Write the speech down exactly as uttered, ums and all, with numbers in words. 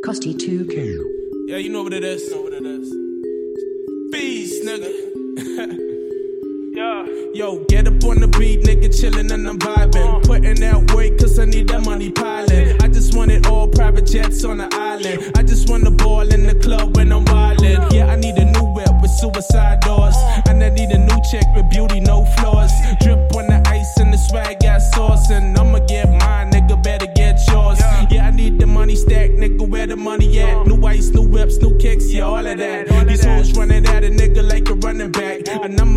Costy two K. Yeah, you know what it is. You know what it is. Beast, nigga. Yeah. Yo, get up on the beat, nigga, chillin' and I'm vibing. Putting out work cause I need that money piling. I just want it all private jets on the island. I just want the ball in the club when I'm wildin'. Yeah, I need a new whip with suicide doors. And I need a new chick with beauty, no flaws. Drip on the ice and the swag got sauce. And I'ma get mine, nigga, better get yours. Yeah, I need the money stack, nigga, where the money at? New ice, new whips, new kicks, yeah, all of that. These hoes running at a nigga like a running back. And I'm